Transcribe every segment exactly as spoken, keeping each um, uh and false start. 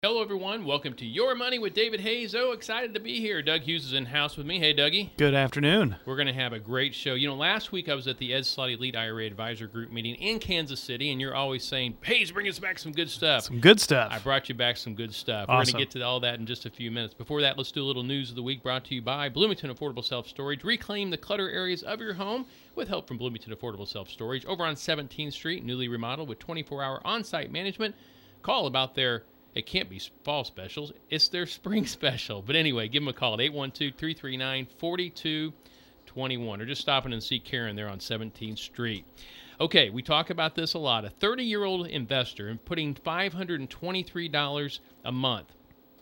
Hello, everyone. Welcome to Your Money with David Hayes. Oh, excited to be here. Doug Hughes is in house with me. Hey, Dougie. Good afternoon. We're going to have a great show. You know, last week I was at the Ed Slotty Elite I R A Advisor Group meeting in Kansas City, and you're always saying, Hayes, bring us back some good stuff. Some good stuff. I brought you back some good stuff. Awesome. We're going to get to all that in just a few minutes. Before that, let's do a little news of the week brought to you by Bloomington Affordable Self-Storage. Reclaim the clutter areas of your home with help from Bloomington Affordable Self-Storage over on seventeenth Street, newly remodeled with twenty-four hour on-site management. Call about their It can't be fall specials. It's their spring special. But anyway, give them a call at eight one two, three three nine, four two two one or just stop in and see Karen there on seventeenth Street. Okay, we talk about this a lot. A thirty-year-old investor and putting five hundred twenty-three dollars a month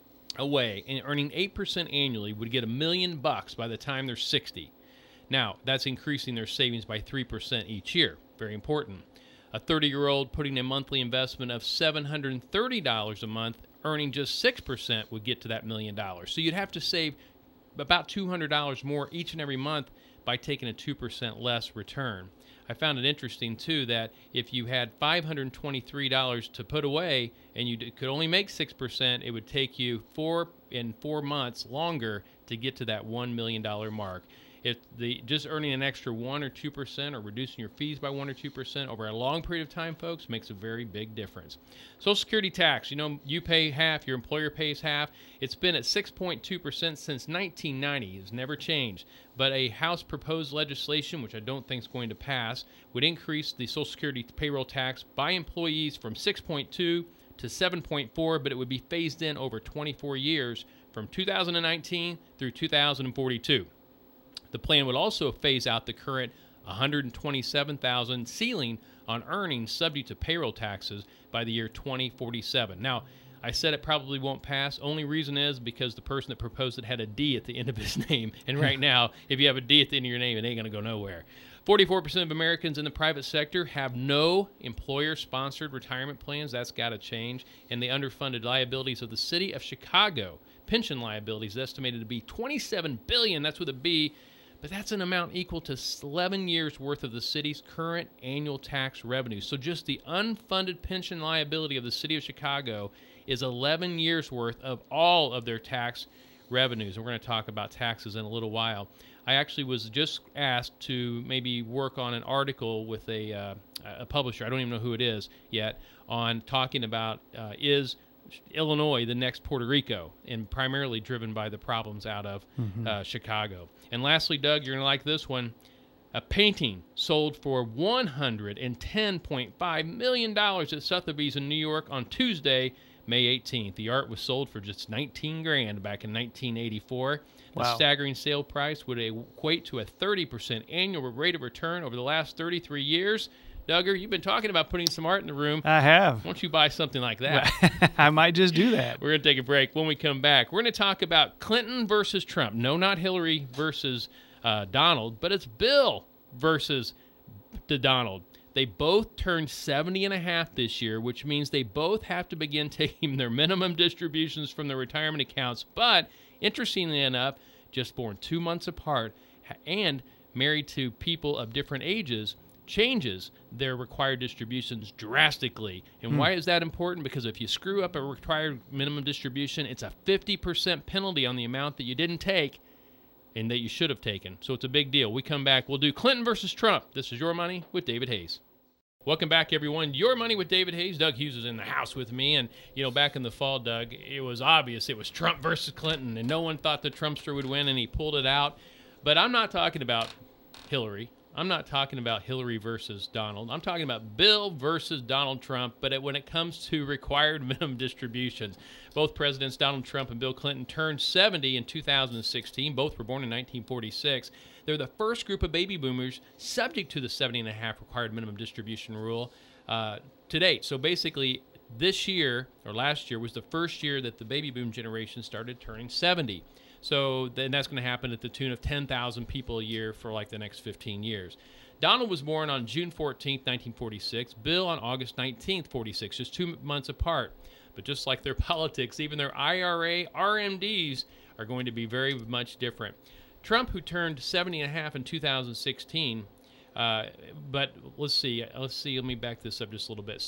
away and earning eight percent annually would get a million bucks by the time they're sixty. Now, that's increasing their savings by three percent each year. Very important. A thirty-year-old putting a monthly investment of seven hundred thirty dollars a month, earning just six percent, would get to that million dollars. So you'd have to save about two hundred dollars more each and every month by taking a two percent less return. I found it interesting, too, that if you had five hundred twenty-three dollars to put away and you could only make six percent, it would take you four in four months longer to get to that one million dollars mark. If the just earning an extra one or two percent or reducing your fees by one or two percent over a long period of time, folks, makes a very big difference. Social Security tax, you know, you pay half, your employer pays half. It's been at six point two percent since nineteen ninety. It's never changed. But a House proposed legislation, which I don't think is going to pass, would increase the Social Security payroll tax by employees from six point two to seven point four, but it would be phased in over twenty-four years from two thousand nineteen through two thousand forty-two. The plan would also phase out the current one hundred twenty-seven thousand dollars ceiling on earnings subject to payroll taxes by the year twenty forty-seven. Now, I said it probably won't pass. Only reason is because the person that proposed it had a D at the end of his name. And right now, if you have a D at the end of your name, it ain't going to go nowhere. forty-four percent of Americans in the private sector have no employer-sponsored retirement plans. That's got to change. And the underfunded liabilities of the city of Chicago, pension liabilities estimated to be twenty-seven billion dollars. That's with a B. But that's an amount equal to eleven years' worth of the city's current annual tax revenue. So just the unfunded pension liability of the city of Chicago is eleven years' worth of all of their tax revenues. And we're going to talk about taxes in a little while. I actually was just asked to maybe work on an article with a, uh, a publisher, I don't even know who it is yet, on talking about uh, is Illinois the next Puerto Rico, and primarily driven by the problems out of mm-hmm. uh, Chicago. And lastly, Doug, you're going to like this one. A painting sold for one hundred ten point five million dollars at Sotheby's in New York on Tuesday, May eighteenth. The art was sold for just nineteen grand back in nineteen eighty-four. The Wow. staggering sale price would equate to a thirty percent annual rate of return over the last thirty-three years. Duggar, you've been talking about putting some art in the room. I have. Why don't you buy something like that? I might just do that. We're going to take a break. When we come back, we're going to talk about Clinton versus Trump. No, not Hillary versus uh, Donald, but it's Bill versus the Donald. They both turned seventy and a half this year, which means they both have to begin taking their minimum distributions from their retirement accounts. But interestingly enough, just born two months apart and married to people of different ages, changes their required distributions drastically. And Hmm. why is that important? Because if you screw up a required minimum distribution, it's a fifty percent penalty on the amount that you didn't take and that you should have taken. So it's a big deal. We come back, we'll do Clinton versus Trump. This is Your Money with David Hayes. Welcome back, everyone. Your Money with David Hayes. Doug Hughes is in the house with me. And, you know, back in the fall, Doug, it was obvious it was Trump versus Clinton, and no one thought the Trumpster would win, and he pulled it out. But I'm not talking about Hillary. I'm not talking about Hillary versus Donald. I'm talking about Bill versus Donald Trump. But it, when it comes to required minimum distributions, both presidents, Donald Trump and Bill Clinton, turned seventy in two thousand sixteen. Both were born in nineteen forty-six. They're the first group of baby boomers subject to the seventy and a half required minimum distribution rule uh, to date. So basically, this year, or last year, was the first year that the baby boom generation started turning seventy. So then that's going to happen at the tune of ten thousand people a year for like the next fifteen years. Donald was born on June fourteenth, nineteen forty-six. Bill on August nineteenth, forty-six, just two months apart. But just like their politics, even their I R A R M Ds are going to be very much different. Trump, who turned seventy and a half in two thousand sixteen, uh, but let's see, let's see, let me back this up just a little bit. So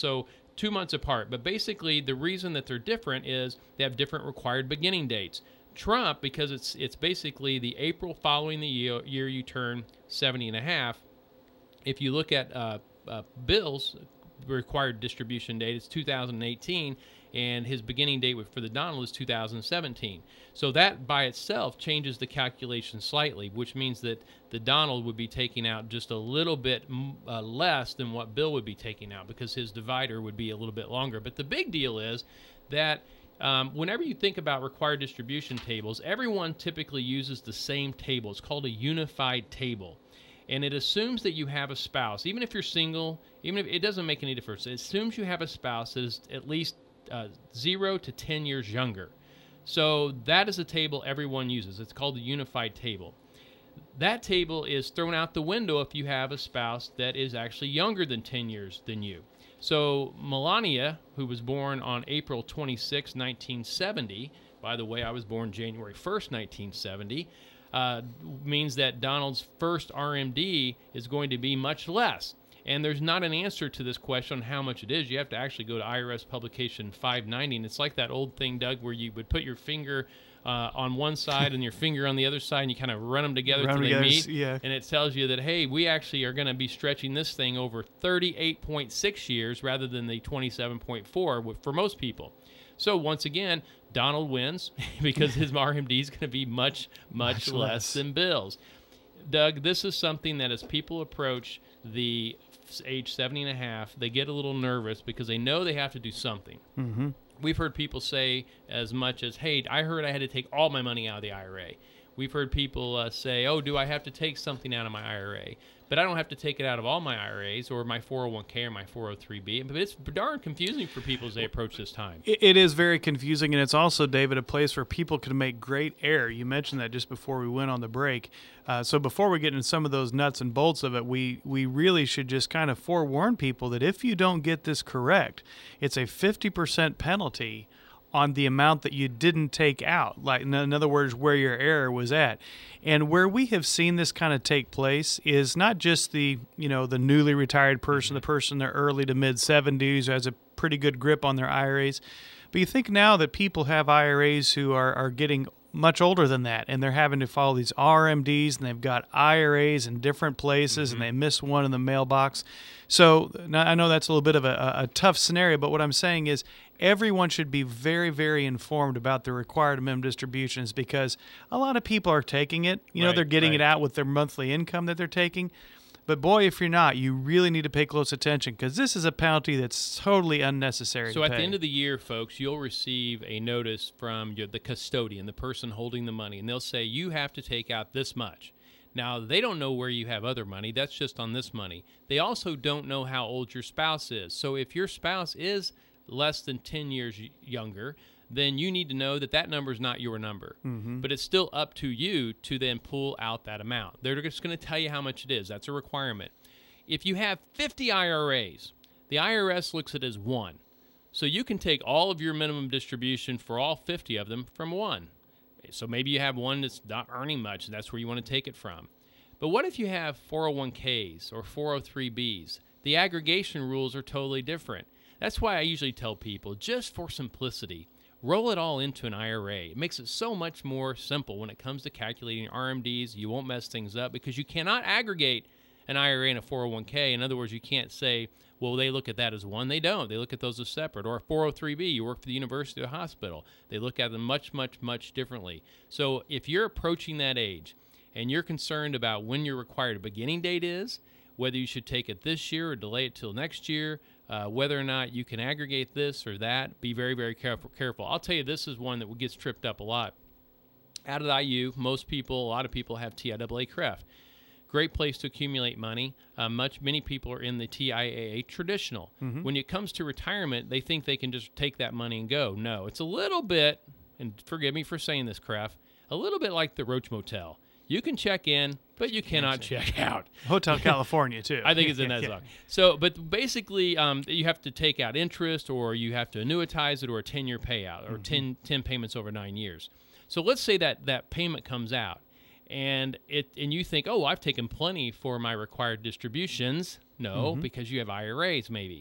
two months apart. But basically, the reason that they're different is they have different required beginning dates. Trump, because it's it's basically the April following the year, year you turn seventy and a half. If you look at uh, uh, Bill's required distribution date, it's two thousand eighteen, and his beginning date for the Donald is two thousand seventeen. So that by itself changes the calculation slightly, which means that the Donald would be taking out just a little bit uh, less than what Bill would be taking out, because his divider would be a little bit longer. But the big deal is that Um, whenever you think about required distribution tables, everyone typically uses the same table. It's called a unified table. And it assumes that you have a spouse. Even if you're single, even if it doesn't make any difference, it assumes you have a spouse that is at least uh, zero to ten years younger. So that is a table everyone uses. It's called the unified table. That table is thrown out the window if you have a spouse that is actually younger than ten years than you. So Melania, who was born on April twenty-sixth, nineteen seventy, by the way, I was born January first, nineteen seventy, uh, means that Donald's first R M D is going to be much less. And there's not an answer to this question on how much it is. You have to actually go to I R S publication five ninety, and it's like that old thing, Doug, where you would put your finger uh, on one side and your finger on the other side, and you kind of run them together until they meet. Yeah. And it tells you that, hey, we actually are going to be stretching this thing over thirty-eight point six years rather than the twenty-seven point four for most people. So once again, Donald wins because his R M D is going to be much, much, much less, less than Bill's. Doug, this is something that as people approach the age seventy and a half, they get a little nervous because they know they have to do something. Mm-hmm. We've heard people say as much as, hey, I heard I had to take all my money out of the I R A. We've heard people uh, say, oh, do I have to take something out of my I R A? But I don't have to take it out of all my I R As or my four oh one k or my four oh three b. But it's darn confusing for people as they approach this time. It, it is very confusing, and it's also, David, a place where people can make great error. You mentioned that just before we went on the break. Uh, so before we get into some of those nuts and bolts of it, we, we really should just kind of forewarn people that if you don't get this correct, it's a fifty percent penalty on the amount that you didn't take out, like in other words, where your error was at. And where we have seen this kind of take place is not just the, you know, the newly retired person, the person in their early to mid seventies who has a pretty good grip on their I R As, but you think now that people have I R As who are, are getting much older than that, and they're having to follow these R M Ds, and they've got I R As in different places, mm-hmm. and they miss one in the mailbox. So now, I know that's a little bit of a, a tough scenario, but what I'm saying is everyone should be very, very informed about the required minimum distributions, because a lot of people are taking it. You know, right, they're getting right. it out with their monthly income that they're taking. But boy, if you're not, you really need to pay close attention, because this is a penalty that's totally unnecessary. So to at pay. the end of the year, folks, you'll receive a notice from your, the custodian, the person holding the money, and they'll say you have to take out this much. Now, they don't know where you have other money. That's just on this money. They also don't know how old your spouse is. So if your spouse is less than ten years younger, then you need to know that that number is not your number. Mm-hmm. But it's still up to you to then pull out that amount. They're just going to tell you how much it is. That's a requirement. If you have fifty I R As, the I R S looks at it as one. So you can take all of your minimum distribution for all fifty of them from one. So maybe you have one that's not earning much, and that's where you want to take it from. But what if you have four oh one k's or four oh three b's? The aggregation rules are totally different. That's why I usually tell people, just for simplicity, roll it all into an I R A. It makes it so much more simple when it comes to calculating R M Ds. You won't mess things up because you cannot aggregate an I R A and a four oh one k. In other words, you can't say, well, they look at that as one. They don't. They look at those as separate. Or a four oh three b, you work for the university or hospital. They look at them much, much, much differently. So if you're approaching that age and you're concerned about when your required beginning date is, whether you should take it this year or delay it till next year, uh, whether or not you can aggregate this or that, be very, very careful. careful. I'll tell you, this is one that gets tripped up a lot. Out at I U, most people, a lot of people have T I A A C R E F. Great place to accumulate money. Uh, much Many people are in the T I A A traditional. Mm-hmm. When it comes to retirement, they think they can just take that money and go. No, it's a little bit, and forgive me for saying this, Kraft, a little bit like the Roach Motel. You can check in, but you cannot check out. Hotel California, too. I think it's in that yeah. song. So, but basically, um, you have to take out interest, or you have to annuitize it, or a ten-year payout, or mm-hmm. ten, ten payments over nine years. So let's say that that payment comes out, and it and you think, oh, I've taken plenty for my required distributions. No, mm-hmm. because you have I R As maybe.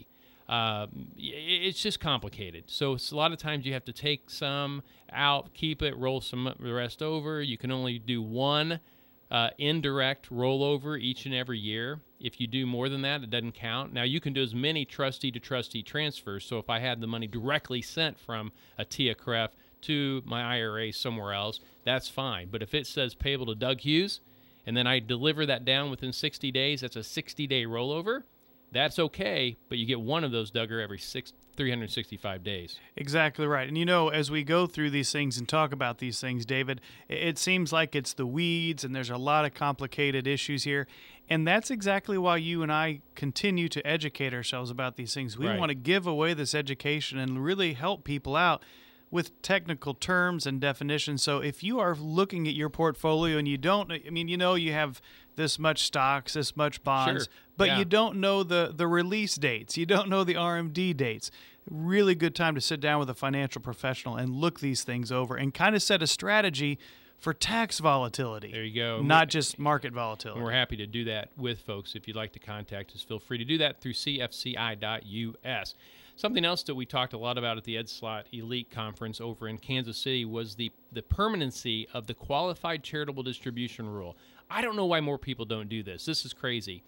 Uh, it's just complicated. So it's a lot of times you have to take some out, keep it, roll some the rest over. You can only do one uh, indirect rollover each and every year. If you do more than that, it doesn't count. Now, you can do as many trustee-to-trustee transfers. So if I had the money directly sent from a T I A C R E F to my I R A somewhere else, that's fine. But if it says payable to Doug Hughes, and then I deliver that down within sixty days, that's a sixty-day rollover. That's okay, but you get one of those, Duggar, every six, three hundred sixty-five days. Exactly right. And, you know, as we go through these things and talk about these things, David, it seems like it's the weeds and there's a lot of complicated issues here. And that's exactly why you and I continue to educate ourselves about these things. We Right. want to give away this education and really help people out with technical terms and definitions. So if you are looking at your portfolio and you don't, I mean, you know, you have this much stocks, this much bonds, Sure. but Yeah. you don't know the, the release dates. You don't know the R M D dates. Really good time to sit down with a financial professional and look these things over and kind of set a strategy for tax volatility. There you go. Not just market volatility. And we're happy to do that with folks. If you'd like to contact us, feel free to do that through C F C I dot U S. Something else that we talked a lot about at the Ed Slott Elite Conference over in Kansas City was the, the permanency of the qualified charitable distribution rule. I don't know why more people don't do this. This is crazy.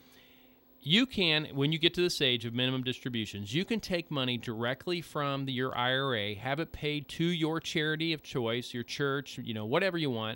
You can, when you get to this age of minimum distributions, you can take money directly from the, your I R A, have it paid to your charity of choice, your church, you know, whatever you want.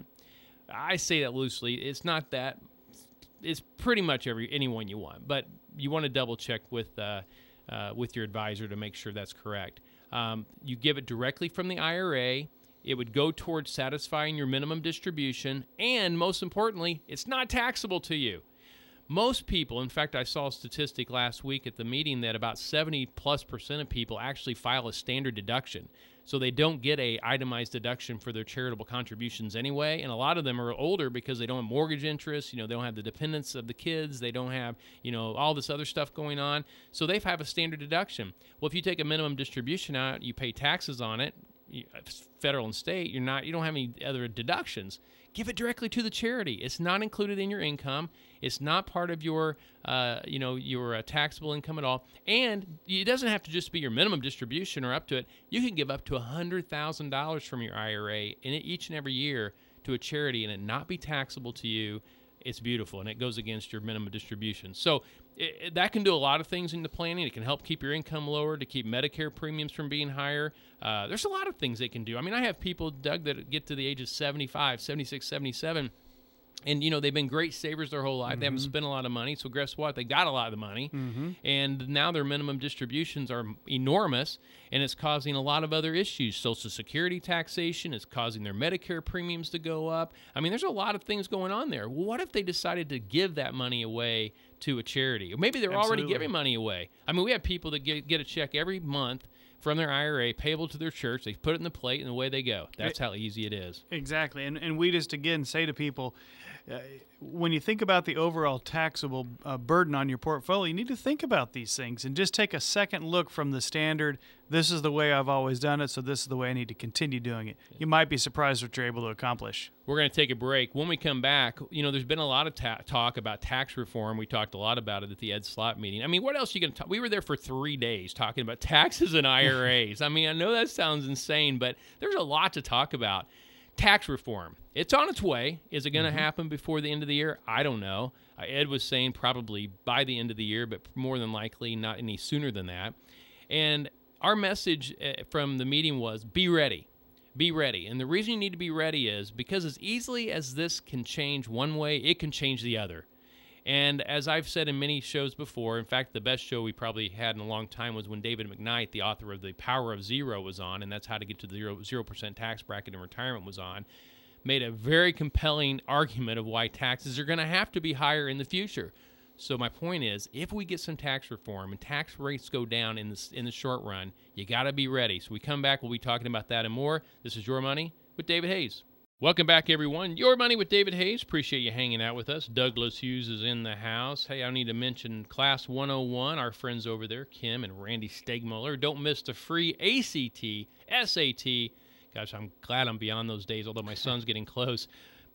I say that loosely. It's not that. It's pretty much every anyone you want, but you want to double check with uh, uh, with your advisor to make sure that's correct. Um, you give it directly from the I R A. It would go towards satisfying your minimum distribution, and most importantly, it's not taxable to you. Most people, in fact, I saw a statistic last week at the meeting that about seventy plus percent of people actually file a standard deduction. So they don't get a itemized deduction for their charitable contributions anyway. And a lot of them are older because they don't have mortgage interest. You know, they don't have the dependents of the kids. They don't have, you know, all this other stuff going on. So they have a standard deduction. Well, if you take a minimum distribution out, you pay taxes on it, federal and state, you're not, you don't have any other deductions. Give it directly to the charity. It's not included in your income. It's not part of your, uh, you know, your uh, taxable income at all. And it doesn't have to just be your minimum distribution or up to it. You can give up to one hundred thousand dollars from your I R A in each and every year to a charity and it not be taxable to you. It's beautiful, and it goes against your minimum distribution. So it, it, that can do a lot of things in the planning. It can help keep your income lower, to keep Medicare premiums from being higher. Uh, there's a lot of things they can do. I mean, I have people, Doug, that get to the age of seventy-five, seventy-six, seventy-seven, and, you know, they've been great savers their whole life. Mm-hmm. They haven't spent a lot of money, so guess what? They got a lot of the money, mm-hmm. and now their minimum distributions are enormous, and it's causing a lot of other issues. Social Security taxation is causing their Medicare premiums to go up. I mean, there's a lot of things going on there. Well, what if they decided to give that money away to a charity? Or maybe they're Absolutely. already giving money away. I mean, we have people that get, get a check every month from their I R A payable to their church. They put it in the plate, and away they go. That's it, how easy it is. Exactly. And and we just, again, say to people, uh, when you think about the overall taxable uh, burden on your portfolio, you need to think about these things and just take a second look from the standard, this is the way I've always done it, so this is the way I need to continue doing it. You might be surprised what you're able to accomplish. We're going to take a break. When we come back, you know, there's been a lot of ta- talk about tax reform. We talked a lot about it at the Ed Slott meeting. I mean, what else are you going to talk? We were there for three days talking about taxes and I R As. I mean, I know that sounds insane, but there's a lot to talk about. Tax reform. It's on its way. Is it going to mm-hmm. happen before the end of the year? I don't know. Uh, Ed was saying probably by the end of the year, but more than likely not any sooner than that. And our message uh, from the meeting was be ready. Be ready. And the reason you need to be ready is because as easily as this can change one way, it can change the other. And as I've said in many shows before, in fact, the best show we probably had in a long time was when David McKnight, the author of The Power of Zero, was on, and that's how to get to the zero, zero percent tax bracket in retirement was on, made a very compelling argument of why taxes are going to have to be higher in the future. So my point is, if we get some tax reform and tax rates go down in the, in the short run, you got to be ready. So we come back, we'll be talking about that and more. This is Your Money with David Hayes. Welcome back, everyone. Your Money with David Hayes. Appreciate you hanging out with us. Douglas Hughes is in the house. Hey, I need to mention Class one oh one, our friends over there, Kim and Randy Stegmuller. Don't miss the free A C T, S A T. Gosh, I'm glad I'm beyond those days, although my son's getting close.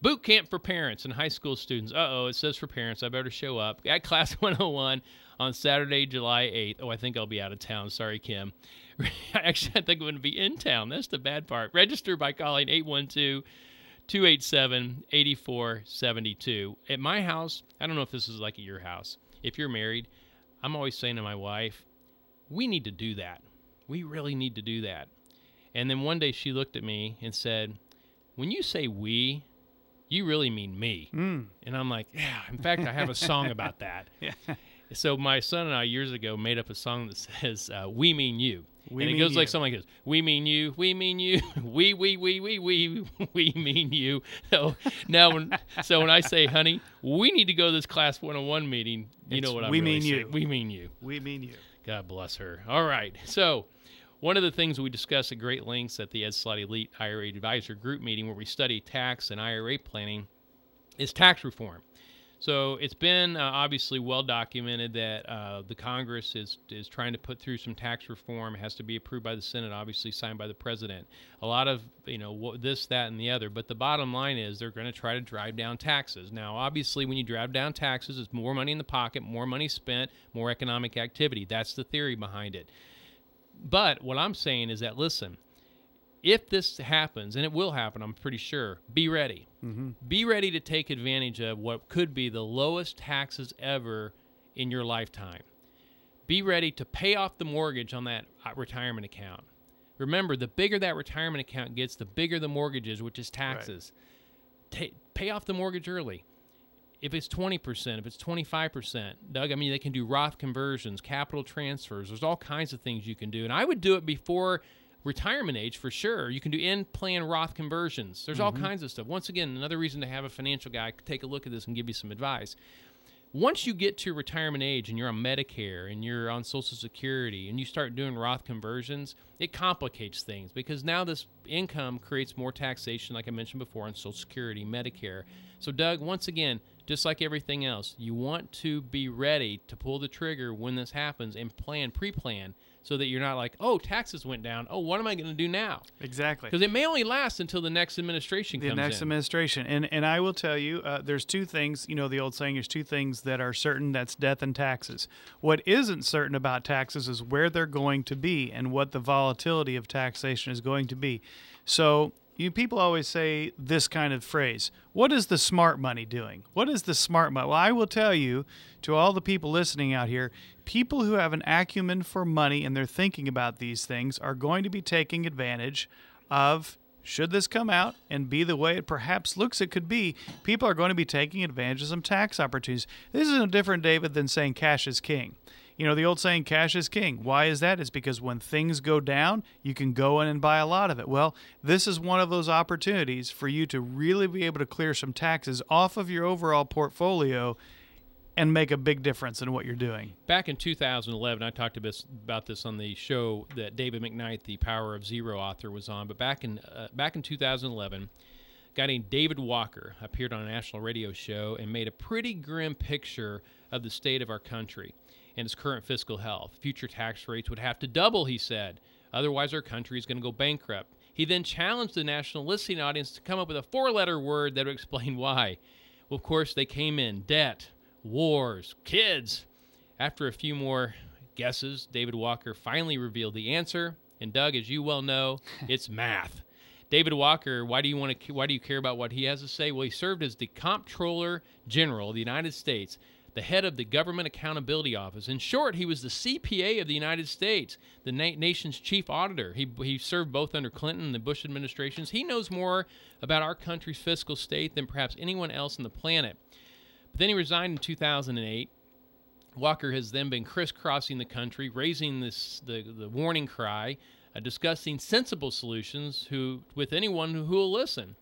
Boot camp for parents and high school students. Uh-oh, it says for parents. I better show up. At Class one oh one on Saturday, July eighth. Oh, I think I'll be out of town. Sorry, Kim. Actually, I think I'm going to be in town. That's the bad part. Register by calling eight one two, two eight seven, eight four seven two. At my house, I don't know if this is like at your house. If you're married, I'm always saying to my wife, we need to do that. We really need to do that. And then one day she looked at me and said, when you say we, you really mean me. Mm. And I'm like, yeah, in fact, I have a song about that. Yeah. So my son and I years ago made up a song that says, uh, we mean you. We and it goes you. Like something like this. We mean you, we mean you, we, we, we, we, we, we mean you. So now when, so when I say, honey, we need to go to this Class one oh one meeting, you it's know what I'm we really mean saying. You. We mean you. We mean you. God bless her. All right. So one of the things we discuss at great lengths at the Ed Slott Elite I R A Advisor Group meeting where we study tax and I R A planning is tax reform. So it's been uh, obviously well documented that uh, the Congress is is trying to put through some tax reform. It has to be approved by the Senate, obviously signed by the president. A lot of, you know, this, that, and the other. But the bottom line is they're going to try to drive down taxes. Now, obviously, when you drive down taxes, it's more money in the pocket, more money spent, more economic activity. That's the theory behind it. But what I'm saying is that, listen, if this happens, and it will happen, I'm pretty sure, be ready. Mm-hmm. Be ready to take advantage of what could be the lowest taxes ever in your lifetime. Be ready to pay off the mortgage on that retirement account. Remember, the bigger that retirement account gets, the bigger the mortgage is, which is taxes. Right. Ta- pay off the mortgage early. If it's twenty percent, if it's twenty-five percent, Doug, I mean, they can do Roth conversions, capital transfers. There's all kinds of things you can do. And I would do it before retirement age for sure. You can do in-plan Roth conversions. There's mm-hmm. all kinds of stuff. Once again, another reason to have a financial guy take a look at this and give you some advice. Once you get to retirement age and you're on Medicare and you're on Social Security and you start doing Roth conversions, it complicates things because now this income creates more taxation, like I mentioned before, on Social Security, Medicare. So, Doug, once again, just like everything else, you want to be ready to pull the trigger when this happens and plan, pre-plan, so that you're not like, oh, taxes went down. Oh, what am I going to do now? Exactly. Because it may only last until the next administration the comes in. The next administration. And and I will tell you, uh, there's two things, you know, the old saying, there's two things that are certain, that's death and taxes. What isn't certain about taxes is where they're going to be and what the volatility of taxation is going to be. So you people always say this kind of phrase, what is the smart money doing? What is the smart money? Well, I will tell you, to all the people listening out here, people who have an acumen for money and they're thinking about these things are going to be taking advantage of, should this come out and be the way it perhaps looks it could be, people are going to be taking advantage of some tax opportunities. This is no different, David, than saying cash is king. You know, the old saying, cash is king. Why is that? It's because when things go down, you can go in and buy a lot of it. Well, this is one of those opportunities for you to really be able to clear some taxes off of your overall portfolio and make a big difference in what you're doing. Back in two thousand eleven, I talked about this on the show that David McKnight, the Power of Zero author, was on. But back in uh, back in two thousand eleven, a guy named David Walker appeared on a national radio show and made a pretty grim picture of the state of our country and its current fiscal health. Future tax rates would have to double, he said. Otherwise, our country is going to go bankrupt. He then challenged the national listening audience to come up with a four-letter word that would explain why. Well, of course, they came in. Debt, wars, kids. After a few more guesses, David Walker finally revealed the answer. And Doug, as you well know, it's math. David Walker, why do you want to? Why do you care about what he has to say? Well, he served as the Comptroller General of the United States, the head of the Government Accountability Office. In short, he was the C P A of the United States, the na- nation's chief auditor. He he served both under Clinton and the Bush administrations. He knows more about our country's fiscal state than perhaps anyone else on the planet. But then he resigned in two thousand eight. Walker has then been crisscrossing the country, raising this the, the warning cry, uh, discussing sensible solutions who with anyone who will listen.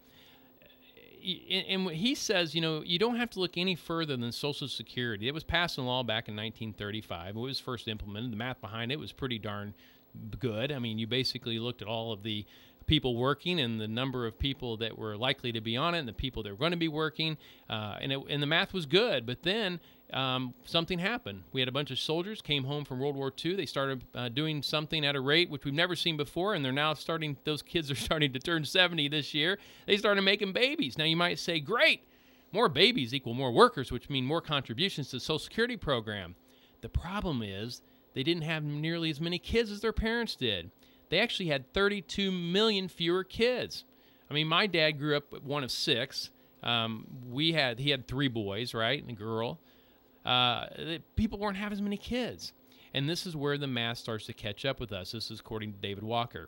And he says, you know, you don't have to look any further than Social Security. It was passed in law back in nineteen thirty-five. It was first implemented. The math behind it was pretty darn good. I mean, you basically looked at all of the people working and the number of people that were likely to be on it and the people that were going to be working, uh, and, it, and the math was good. But then um, something happened. We had a bunch of soldiers came home from World War Two. They started uh, doing something at a rate which we've never seen before, and they're now starting, those kids are starting to turn seventy this year. They started making babies. Now you might say, great, more babies equal more workers, which mean more contributions to the Social Security program. The problem is they didn't have nearly as many kids as their parents did. They actually had thirty-two million fewer kids. I mean, my dad grew up one of six. Um, we had he had three boys, right, and a girl. Uh, people weren't having as many kids, and this is where the math starts to catch up with us. This is according to David Walker.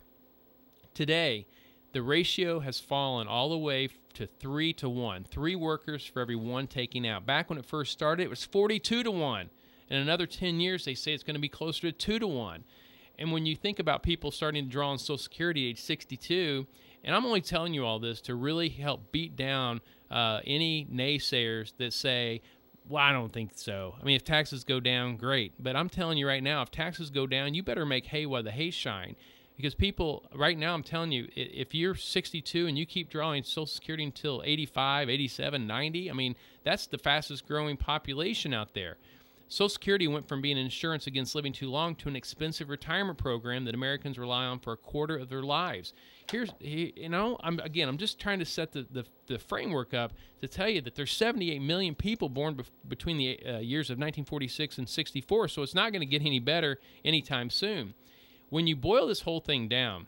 Today, the ratio has fallen all the way to three to one. Three workers for every one taking out. Back when it first started, it was forty-two to one. In another ten years, they say it's going to be closer to two to one. And when you think about people starting to draw on Social Security at age sixty-two, and I'm only telling you all this to really help beat down uh, any naysayers that say, well, I don't think so. I mean, if taxes go down, great. But I'm telling you right now, if taxes go down, you better make hay while the hay's shine. Because people, right now, I'm telling you, if you're sixty-two and you keep drawing Social Security until eighty-five, eighty-seven, ninety, I mean, that's the fastest growing population out there. Social Security went from being an insurance against living too long to an expensive retirement program that Americans rely on for a quarter of their lives. Here's, you know, I'm again, I'm just trying to set the, the, the framework up to tell you that there's seventy-eight million people born bef- between the uh, years of nineteen forty-six and sixty-four, so it's not going to get any better anytime soon. When you boil this whole thing down,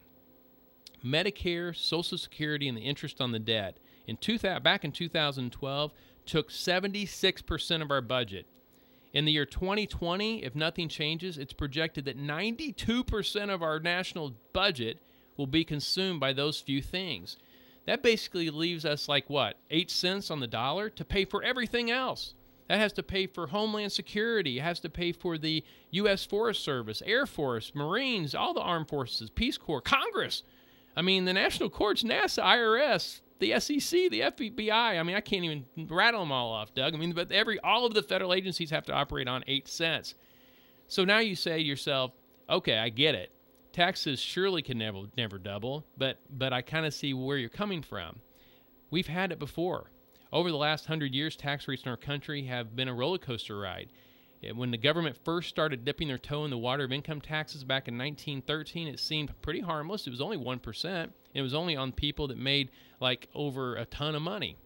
Medicare, Social Security, and the interest on the debt in two thousand, back in two thousand twelve took seventy-six percent of our budget. In the year twenty twenty, if nothing changes, it's projected that ninety-two percent of our national budget will be consumed by those few things. That basically leaves us like what, eight cents on the dollar to pay for everything else. That has to pay for Homeland Security. It has to pay for the U S Forest Service, Air Force, Marines, all the armed forces, Peace Corps, Congress. I mean, the national courts, NASA, I R S, the S E C, the F B I. I mean, I can't even rattle them all off, Doug. I mean, but every all of the federal agencies have to operate on eight cents. So now you say to yourself, okay, I get it. Taxes surely can never never double, but but I kind of see where you're coming from. We've had it before. Over the last hundred years, tax rates in our country have been a roller coaster ride. When the government first started dipping their toe in the water of income taxes back in nineteen thirteen, it seemed pretty harmless. It was only one percent. It was only on people that made like over a ton of money.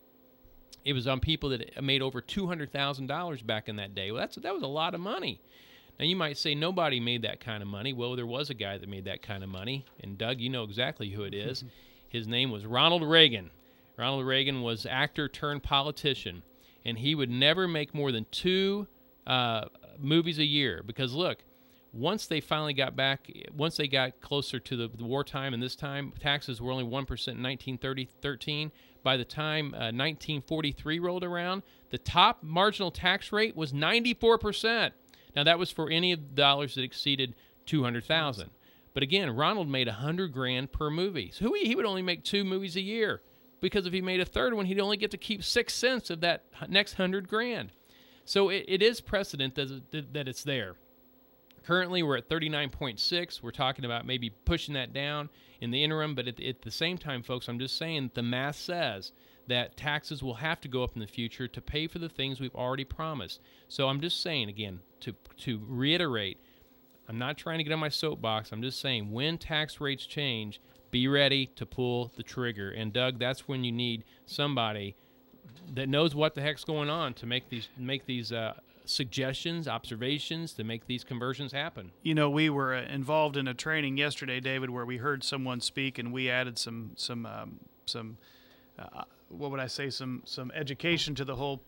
It was on people that made over two hundred thousand dollars back in that day. Well, that's that was a lot of money. Now, you might say nobody made that kind of money. Well, there was a guy that made that kind of money. And, Doug, you know exactly who it is. His name was Ronald Reagan. Ronald Reagan was actor turned politician. And he would never make more than two uh, movies a year. Because, look, once they finally got back, once they got closer to the, the wartime and this time, taxes were only one percent in nineteen thirteen. By the time uh, nineteen forty-three rolled around, the top marginal tax rate was ninety-four percent. Now, that was for any of the dollars that exceeded two hundred thousand dollars. But again, Ronald made one hundred grand per movie. So he, he would only make two movies a year, because if he made a third one, he'd only get to keep six cents of that next one hundred grand. So it, it is precedent that, that it's there. Currently, we're at thirty-nine point six. We're talking about maybe pushing that down in the interim. But at, at the same time, folks, I'm just saying the math says that taxes will have to go up in the future to pay for the things we've already promised. So I'm just saying, again, to to reiterate, I'm not trying to get on my soapbox. I'm just saying when tax rates change, be ready to pull the trigger. And, Doug, that's when you need somebody that knows what the heck's going on to make these make these uh, suggestions, observations, to make these conversions happen. You know, we were involved in a training yesterday, David, where we heard someone speak, and we added some some um, some. Uh, what would I say, some some education to the whole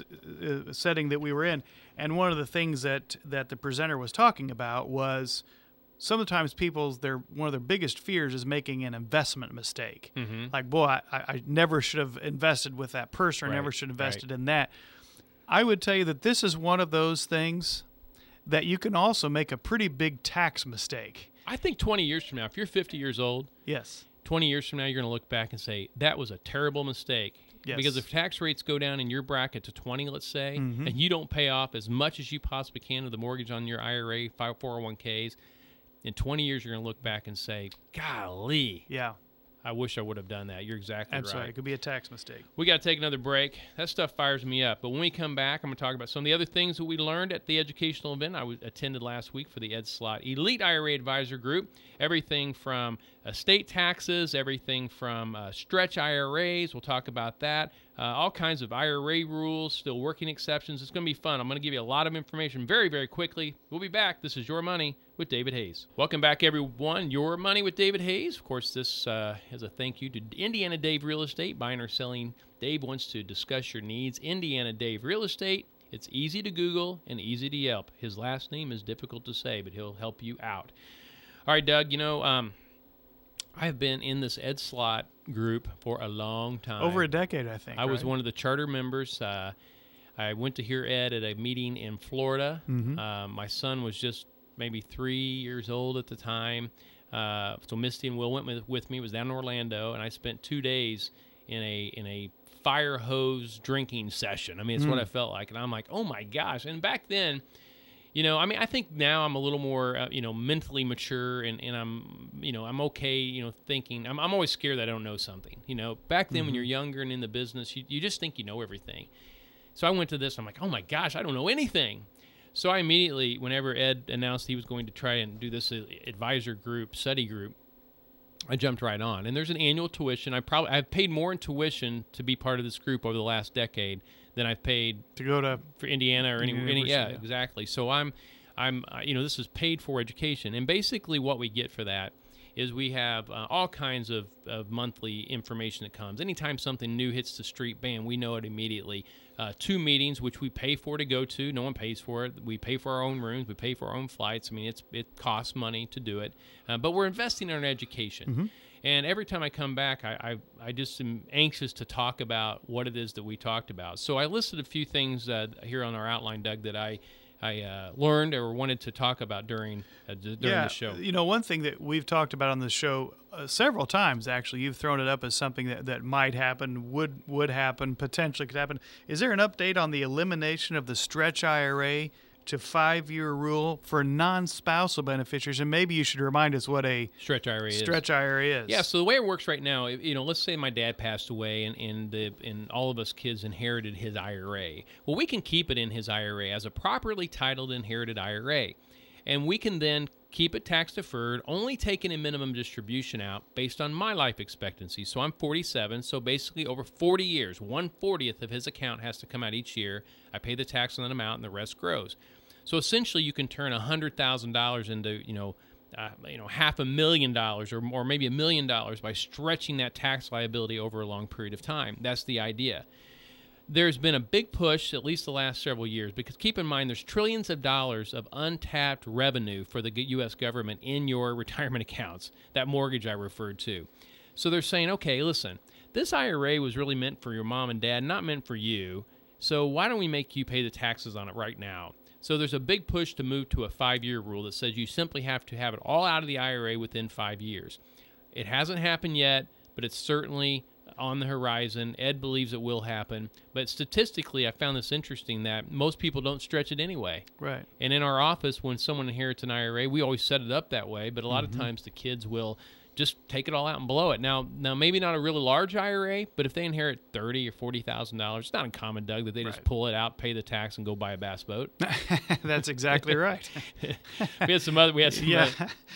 uh, setting that we were in. And one of the things that, that the presenter was talking about was sometimes people's, their one of their biggest fears is making an investment mistake. Mm-hmm. Like, boy, I, I never should have invested with that person, or right. never should have invested right. in that. I would tell you that this is one of those things that you can also make a pretty big tax mistake. I think twenty years from now, if you're fifty years old, yes, twenty years from now, you're going to look back and say, that was a terrible mistake. Yes. Because if tax rates go down in your bracket to twenty, let's say, mm-hmm. and you don't pay off as much as you possibly can of the mortgage on your I R A, four oh one k's, in twenty years, you're going to look back and say, golly. Yeah. I wish I would have done that. You're exactly That's right. right. It could be a tax mistake. We got to take another break. That stuff fires me up. But when we come back, I'm going to talk about some of the other things that we learned at the educational event I was, attended last week for the Ed Slott Elite I R A Advisor Group. Everything from estate taxes, everything from uh, stretch I R As. We'll talk about that. Uh, all kinds of I R A rules, still working exceptions. It's going to be fun. I'm going to give you a lot of information very, very quickly. We'll be back. This is Your Money with David Hayes. Welcome back, everyone. Your Money with David Hayes. Of course, this uh, is a thank you to Indiana Dave Real Estate. Buying or selling, Dave wants to discuss your needs. Indiana Dave Real Estate. It's easy to Google and easy to Yelp. His last name is difficult to say, but he'll help you out. All right, Doug, you know, um, I've been in this Ed Slott group for a long time. Over a decade, I think. I was right? one of the charter members. Uh, I went to hear Ed at a meeting in Florida. Mm-hmm. Uh, my son was just maybe three years old at the time. Uh, so Misty and Will went with, with me. It was down in Orlando, and I spent two days in a in a fire hose drinking session. I mean, it's mm. what I felt like. And I'm like, oh, my gosh. And back then, you know, I mean, I think now I'm a little more, uh, you know, mentally mature, and, and I'm, you know, I'm okay, you know, thinking. I'm, I'm always scared that I don't know something. You know, back then mm-hmm. when you're younger and in the business, you, you just think you know everything. So I went to this. I'm like, oh, my gosh, I don't know anything. So I immediately, whenever Ed announced he was going to try and do this advisor group, study group, I jumped right on. And there's an annual tuition. I probably I've paid more in tuition to be part of this group over the last decade than I've paid to go to for Indiana or any, any yeah, yeah, exactly. So I'm, I'm, uh, you know, this is paid for education, and basically what we get for that is we have uh, all kinds of, of monthly information that comes. Anytime something new hits the street, bam, we know it immediately. Uh, two meetings, which we pay for to go to. No one pays for it. We pay for our own rooms. We pay for our own flights. I mean, it's it costs money to do it. Uh, but we're investing in our education. Mm-hmm. And every time I come back, I, I, I just am anxious to talk about what it is that we talked about. So I listed a few things uh, here on our outline, Doug, that I I uh, learned or wanted to talk about during uh, d- during yeah, the show. You know, one thing that we've talked about on the show uh, several times, actually, you've thrown it up as something that, that might happen, would would happen, potentially could happen. Is there an update on the elimination of the stretch I R A to five-year rule for non-spousal beneficiaries? And maybe you should remind us what a stretch I R A is. Stretch I R A is. Yeah, so the way it works right now, you know, let's say my dad passed away and and, the, and all of us kids inherited his I R A. Well, we can keep it in his I R A as a properly titled inherited I R A. And we can then keep it tax-deferred, only taking a minimum distribution out based on my life expectancy. So I'm forty-seven, so basically over forty years, one fortieth of his account has to come out each year. I pay the tax on that amount, and the rest grows. So essentially, you can turn one hundred thousand dollars into, you know, uh, you know, half a million dollars or, or maybe a million dollars by stretching that tax liability over a long period of time. That's the idea. There's been a big push, at least the last several years, because keep in mind there's trillions of dollars of untapped revenue for the U S government in your retirement accounts, that mortgage I referred to. So they're saying, okay, listen, this I R A was really meant for your mom and dad, not meant for you, so why don't we make you pay the taxes on it right now? So there's a big push to move to a five-year rule that says you simply have to have it all out of the I R A within five years. It hasn't happened yet, but it's certainly on the horizon. Ed believes it will happen. But statistically, I found this interesting that most people don't stretch it anyway. Right. And in our office, when someone inherits an I R A, we always set it up that way, but a lot mm-hmm. of times the kids will just take it all out and blow it. Now, now maybe not a really large I R A, but if they inherit thirty or forty thousand dollars, it's not uncommon, Doug, that they right. just pull it out, pay the tax, and go buy a bass boat. That's exactly right. we had some other. We had some. Yeah.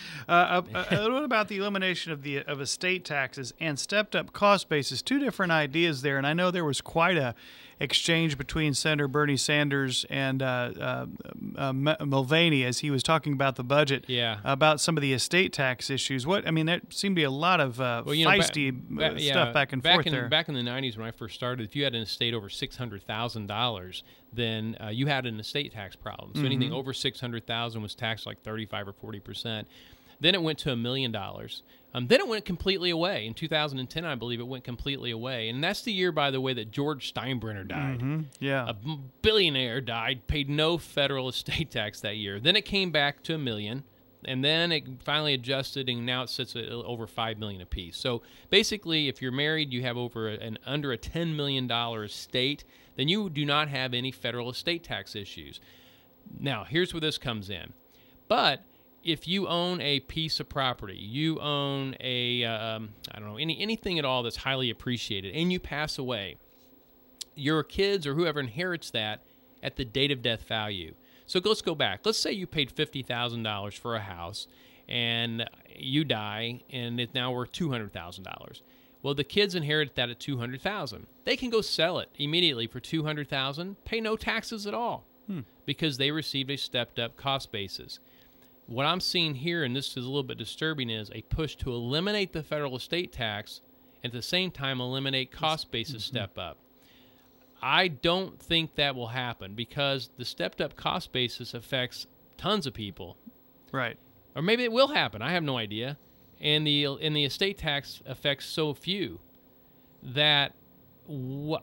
Uh, uh, uh, what about the elimination of the of estate taxes and stepped up cost basis? Two different ideas there, and I know there was quite a exchange between Senator Bernie Sanders and uh, uh, uh, Mulvaney as he was talking about the budget. Yeah. About some of the estate tax issues. What I mean, there seemed to be a lot of uh, well, you feisty know, ba- ba- yeah, stuff back and back forth in, there. Back in the nineties when I first started, if you had an estate over six hundred thousand dollars, then uh, you had an estate tax problem. So mm-hmm. anything over six hundred thousand dollars was taxed like thirty-five or forty percent. Then it went to a million dollars. Um, then it went completely away. In two thousand ten, I believe, it went completely away. And that's the year, by the way, that George Steinbrenner died. Mm-hmm. Yeah. A billionaire died, paid no federal estate tax that year. Then it came back to a million, and then it finally adjusted, and now it sits at over five million dollars apiece. So basically, if you're married, you have over an under a ten million dollars estate, then you do not have any federal estate tax issues. Now, here's where this comes in. But if you own a piece of property, you own a, um, I don't know, any anything at all that's highly appreciated, and you pass away, your kids or whoever inherits that at the date of death value. So let's go back. Let's say you paid fifty thousand dollars for a house, and you die, and it's now worth two hundred thousand dollars. Well, the kids inherit that at two hundred thousand dollars. They can go sell it immediately for two hundred thousand dollars, pay no taxes at all, hmm. because they received a stepped-up cost basis. What I'm seeing here, and this is a little bit disturbing, is a push to eliminate the federal estate tax and at the same time eliminate cost basis mm-hmm. step up. I don't think that will happen because the stepped up cost basis affects tons of people. Right. Or maybe it will happen. I have no idea. And the and the estate tax affects so few that wh-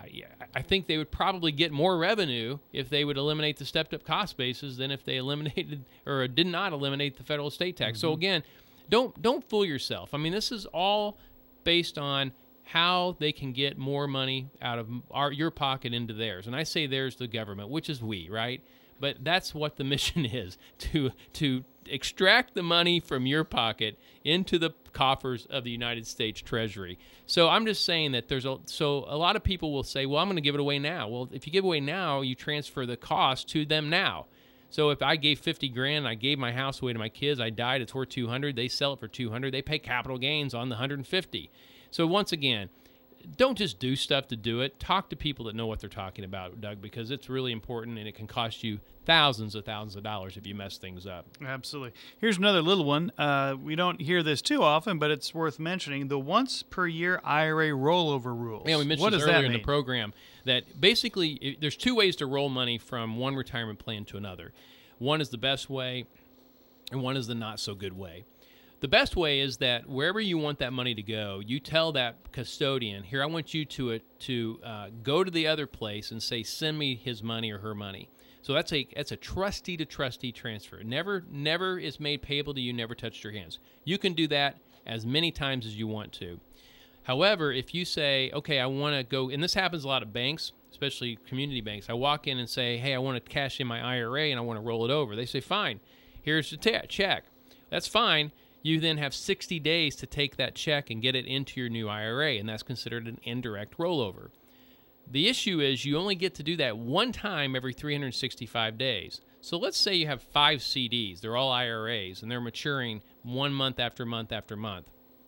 I think they would probably get more revenue if they would eliminate the stepped-up cost basis than if they eliminated or did not eliminate the federal estate tax. Mm-hmm. So again, don't don't fool yourself. I mean, this is all based on how they can get more money out of our your pocket into theirs. And I say theirs, the government, which is we, right? But that's what the mission is, to to extract the money from your pocket into the coffers of the United States Treasury. So I'm just saying that there's a so a lot of people will say, well, I'm going to give it away now. Well, if you give away now, you transfer the cost to them now. So if I gave fifty grand, I gave my house away to my kids, I died, it's worth two hundred, they sell it for two hundred, they pay capital gains on the one hundred fifty. So once again, don't just do stuff to do it. Talk to people that know what they're talking about, Doug, because it's really important and it can cost you thousands of thousands of dollars if you mess things up. Absolutely. Here's another little one. Uh, we don't hear this too often, but it's worth mentioning. The once per year I R A rollover rules. Yeah, we mentioned what this does earlier that in mean? the program that basically it, there's two ways to roll money from one retirement plan to another. One is the best way, and one is the not so good way. The best way is that wherever you want that money to go, you tell that custodian, here, I want you to uh, to uh, go to the other place and say, send me his money or her money. So that's a that's a trustee to trustee transfer. Never never is made payable to you, never touched your hands. You can do that as many times as you want to. However, if you say, okay, I want to go, and this happens a lot at banks, especially community banks. I walk in and say, hey, I want to cash in my I R A and I want to roll it over. They say, fine, here's the t- check. That's fine. You then have sixty days to take that check and get it into your new I R A, and that's considered an indirect rollover. The issue is you only get to do that one time every three hundred sixty-five days. So let's say you have five C Ds. They're all I R As, and they're maturing one month after month after month.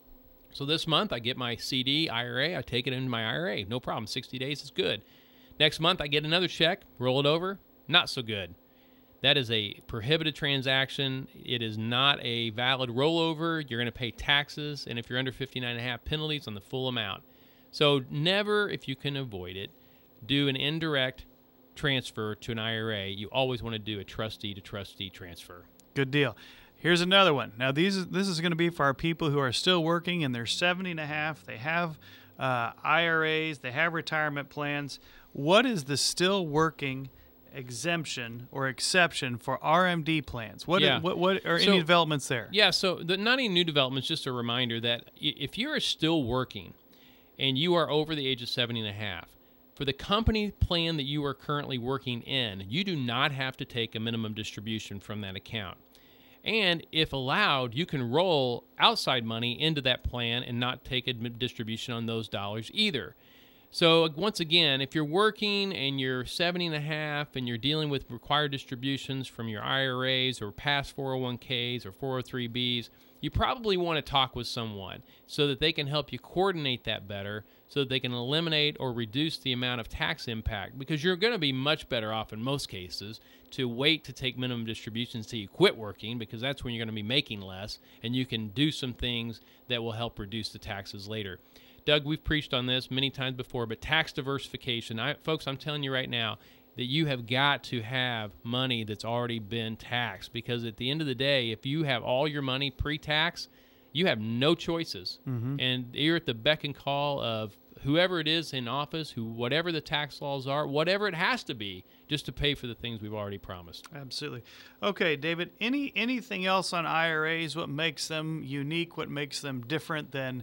So this month I get my C D, I R A, I take it into my I R A. No problem. sixty days is good. Next month I get another check, roll it over. Not so good. That is a prohibited transaction. It is not a valid rollover. You're going to pay taxes, and if you're under fifty-nine and a half, penalties on the full amount. So never, if you can avoid it, do an indirect transfer to an I R A. You always want to do a trustee to trustee transfer. Good deal. Here's another one. Now, these this is going to be for our people who are still working and they're seventy and a half. They have uh, I R As. They have retirement plans. What is the still working exemption or exception for R M D plans? What yeah. what what are so, any developments there? Yeah, so the, not any new developments, just a reminder that if you are still working and you are over the age of seventy and a half, for the company plan that you are currently working in, you do not have to take a minimum distribution from that account. And if allowed, you can roll outside money into that plan and not take a distribution on those dollars either. So once again, if you're working and you're seventy and a half and you're dealing with required distributions from your I R As or past four oh one k's or four oh three b's, you probably want to talk with someone so that they can help you coordinate that better so that they can eliminate or reduce the amount of tax impact, because you're going to be much better off in most cases to wait to take minimum distributions till you quit working, because that's when you're going to be making less and you can do some things that will help reduce the taxes later. Doug, we've preached on this many times before, but tax diversification, I, folks, I'm telling you right now that you have got to have money that's already been taxed, because at the end of the day, if you have all your money pre-tax, you have no choices. Mm-hmm. And you're at the beck and call of whoever it is in office, who whatever the tax laws are, whatever it has to be, just to pay for the things we've already promised. Absolutely. Okay, David, any anything else on I R As? What makes them unique? What makes them different than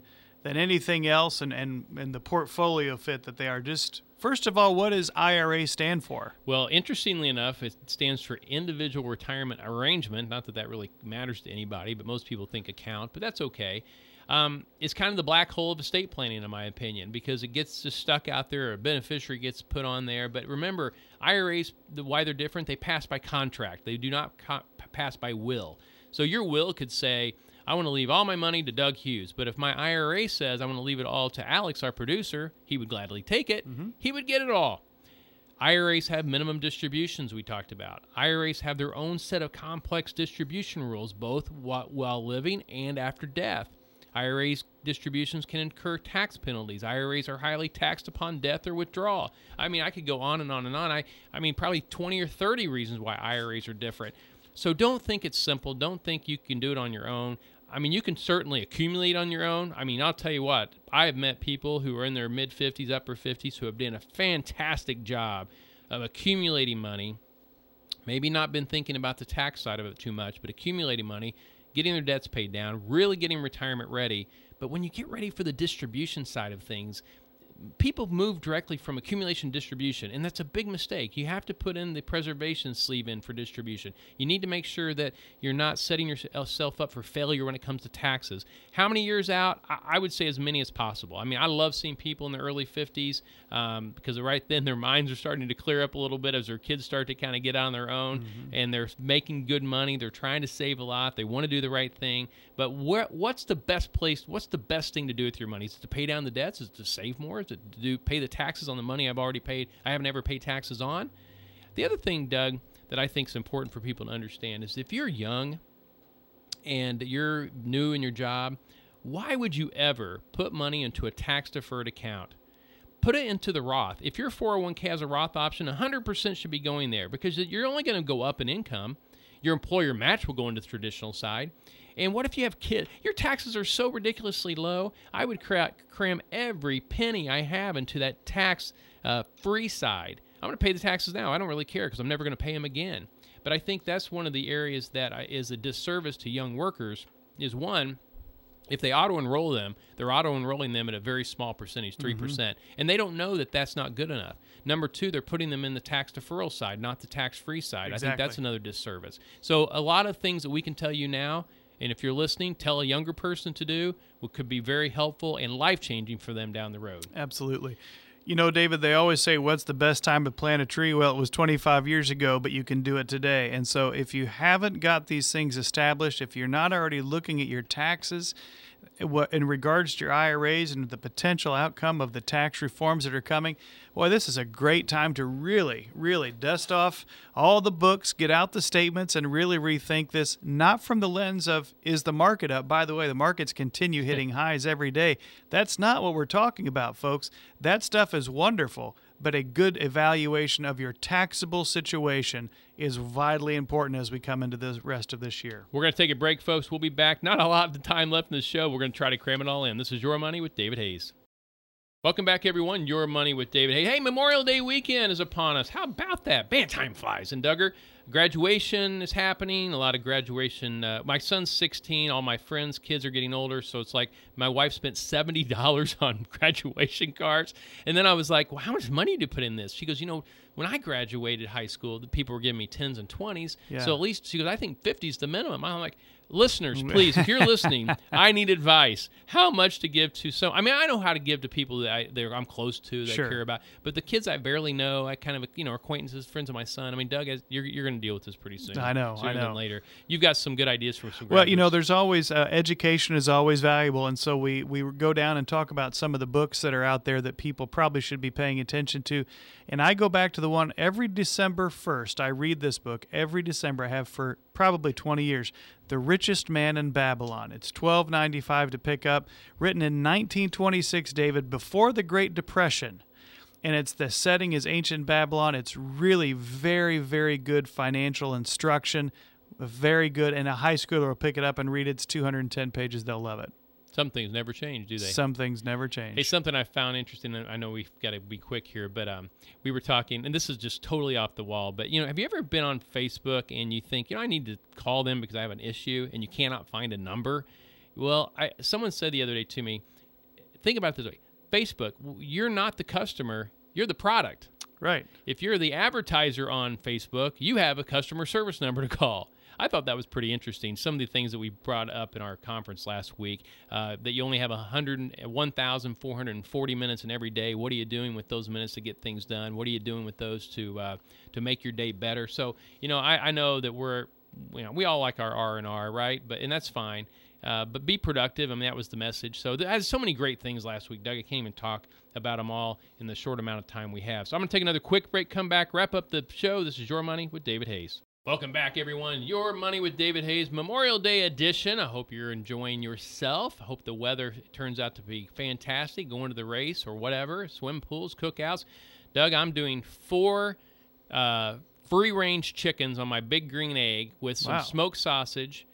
than anything else, and, and, and the portfolio fit that they are. Just first of all, what does I R A stand for? Well, interestingly enough, it stands for Individual Retirement Arrangement. Not that that really matters to anybody, but most people think account, but that's okay. Um, it's kind of the black hole of estate planning, in my opinion, because it gets just stuck out there. A beneficiary gets put on there. But remember, I R As, the, why they're different, they pass by contract. They do not co- pass by will. So your will could say, I want to leave all my money to Doug Hughes. But if my I R A says I want to leave it all to Alex, our producer, he would gladly take it. Mm-hmm. He would get it all. I R As have minimum distributions we talked about. I R As have their own set of complex distribution rules, both while living and after death. I R As distributions can incur tax penalties. I R As are highly taxed upon death or withdrawal. I mean, I could go on and on and on. I, I mean, probably twenty or thirty reasons why I R As are different. So don't think it's simple. Don't think you can do it on your own. I mean, you can certainly accumulate on your own. I mean, I'll tell you what, I have met people who are in their mid-fifties, upper fifties who have done a fantastic job of accumulating money, maybe not been thinking about the tax side of it too much, but accumulating money, getting their debts paid down, really getting retirement ready. But when you get ready for the distribution side of things, people move directly from accumulation to distribution, and that's a big mistake. You have to put in the preservation sleeve in for distribution. You need to make sure that you're not setting yourself up for failure when it comes to taxes. How many years out? I would say as many as possible. I mean, I love seeing people in their early fifties um, because right then their minds are starting to clear up a little bit as their kids start to kind of get on their own, mm-hmm. and they're making good money. They're trying to save a lot. They want to do the right thing. But where, what's the best place? What's the best thing to do with your money? Is it to pay down the debts? Is it to save more? Is it to do pay the taxes on the money I've already paid? I haven't ever paid taxes on. The other thing, Doug, that I think is important for people to understand is if you're young and you're new in your job, why would you ever put money into a tax-deferred account? Put it into the Roth. If your four oh one k has a Roth option, one hundred percent should be going there because you're only going to go up in income. Your employer match will go into the traditional side. And what if you have kids? Your taxes are so ridiculously low, I would cram every penny I have into that tax-free uh, side. I'm going to pay the taxes now. I don't really care because I'm never going to pay them again. But I think that's one of the areas that is a disservice to young workers is, one, if they auto-enroll them, they're auto-enrolling them at a very small percentage, three percent, mm-hmm. and they don't know that that's not good enough. Number two, they're putting them in the tax deferral side, not the tax-free side. Exactly. I think that's another disservice. So a lot of things that we can tell you now, and if you're listening, tell a younger person to do, what could be very helpful and life-changing for them down the road. Absolutely. You know, David, they always say, what's the best time to plant a tree? Well, it was twenty-five years ago, but you can do it today. And so if you haven't got these things established, if you're not already looking at your taxes in regards to your I R As and the potential outcome of the tax reforms that are coming, boy, this is a great time to really, really dust off all the books, get out the statements, and really rethink this, not from the lens of, is the market up? By the way, the markets continue hitting highs every day. That's not what we're talking about, folks. That stuff is wonderful, but a good evaluation of your taxable situation is vitally important as we come into the rest of this year. We're going to take a break, folks. We'll be back. Not a lot of time left in the show. We're going to try to cram it all in. This is Your Money with David Hayes. Welcome back, everyone. Your Money with David Hayes. Hey, Memorial Day weekend is upon us. How about that? Man, time flies. And Duggar, graduation is happening. A lot of graduation. Uh, my son's sixteen. All my friends' kids are getting older. So it's like my wife spent seventy dollars on graduation cards. And then I was like, well, how much money do you put in this? She goes, you know, when I graduated high school, the people were giving me tens and twenties. Yeah. So at least, she goes, I think fifty is the minimum. I'm like, listeners, please, if you're listening, I need advice. How much to give to some? I mean, I know how to give to people that I, that I'm close to, that sure. I care about. But the kids I barely know, I kind of, you know, acquaintances, friends of my son. I mean, Doug, you're you're going to deal with this pretty soon. I know, sooner I know. Than later. You've got some good ideas from some. Well, graduates. You know, there's always uh, education is always valuable, and so we we go down and talk about some of the books that are out there that people probably should be paying attention to. And I go back to the one every December first. I read this book every December. I have for probably twenty years. The Richest Man in Babylon. It's twelve ninety-five to pick up. Written in nineteen twenty-six, David, before the Great Depression. And it's the setting is ancient Babylon. It's really very, very good financial instruction. Very good. And a high schooler will pick it up and read it. It's two hundred ten pages. They'll love it. Some things never change, do they? Some things never change. Hey, something I found interesting, and I know we've got to be quick here, but um, we were talking, and this is just totally off the wall, but, you know, have you ever been on Facebook and you think, you know, I need to call them because I have an issue, and you cannot find a number? Well, I, someone said the other day to me, think about it this way. Facebook, you're not the customer, you're the product. Right. If you're the advertiser on Facebook, you have a customer service number to call. I thought that was pretty interesting. Some of the things that we brought up in our conference last week, uh, that you only have one thousand four hundred forty minutes in every day. What are you doing with those minutes to get things done? What are you doing with those to uh, to make your day better? So, you know, I, I know that we're, you know, we all like our R and R, right? But and that's fine. Uh, but be productive. I mean, that was the message. So there has so many great things last week, Doug. I can't even talk about them all in the short amount of time we have. So I'm going to take another quick break, come back, wrap up the show. This is Your Money with David Hayes. Welcome back, everyone. Your Money with David Hayes, Memorial Day edition. I hope you're enjoying yourself. I hope the weather turns out to be fantastic, going to the race or whatever, swim pools, cookouts. Doug, I'm doing four uh, free-range chickens on my big green egg with some Wow. smoked sausage.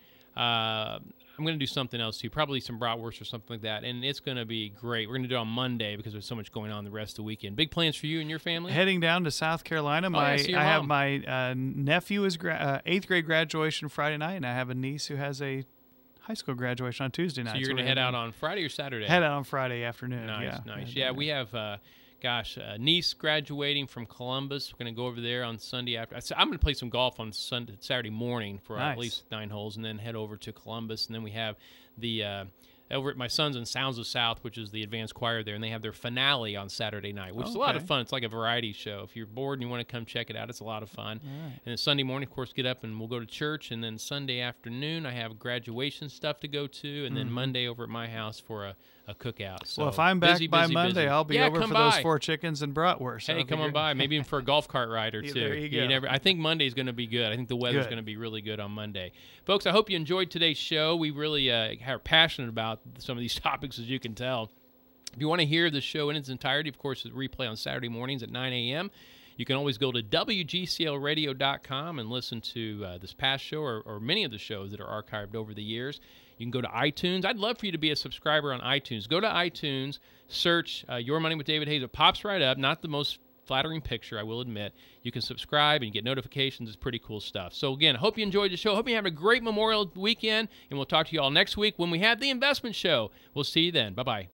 Uh, I'm going to do something else too, probably some bratwurst or something like that, and it's going to be great. We're going to do it on Monday because there's so much going on the rest of the weekend. Big plans for you and your family? Heading down to South Carolina. My Oh, yeah, see your I have mom. my uh, nephew is gra- uh, eighth grade graduation Friday night, and I have a niece who has a high school graduation on Tuesday night. So you're going to we're head out heading- on Friday or Saturday? head out on Friday afternoon. Nice, yeah, nice. And, Yeah, uh, we have, uh, gosh, a niece graduating from Columbus. We're going to go over there on Sunday after. I'm going to play some golf on Sunday, Saturday morning for Nice. at least nine holes, and then head over to Columbus. And then we have the uh, over at my son's in Sounds of South, which is the advanced choir there, and they have their finale on Saturday night, which Oh, is a lot of okay. fun. It's like a variety show. If you're bored and you want to come check it out, it's a lot of fun. All right. And then Sunday morning, of course, get up and we'll go to church. And then Sunday afternoon, I have graduation stuff to go to. And then Monday over at my house for a, a cookout. So well, if I'm back busy, by busy, Monday, busy. I'll be Yeah, over come for by. those four chickens and bratwurst. Hey, That'll come be on good. by. Maybe even for a golf cart ride or Yeah, two. there you go. never. I think Monday's going to be good. I think the weather's Good. going to be really good on Monday. Folks, I hope you enjoyed today's show. We really uh, are passionate about some of these topics, as you can tell. If you want to hear the show in its entirety, of course, it's replay on Saturday mornings at nine a.m. You can always go to W G C L radio dot com and listen to uh, this past show or, or many of the shows that are archived over the years. You can go to iTunes. I'd love for you to be a subscriber on iTunes. Go to iTunes, search uh, Your Money with David Hayes. It pops right up. Not the most flattering picture, I will admit. You can subscribe and get notifications. It's pretty cool stuff. So, again, I hope you enjoyed the show. Hope you have a great Memorial weekend, and we'll talk to you all next week when we have the investment show. We'll see you then. Bye-bye.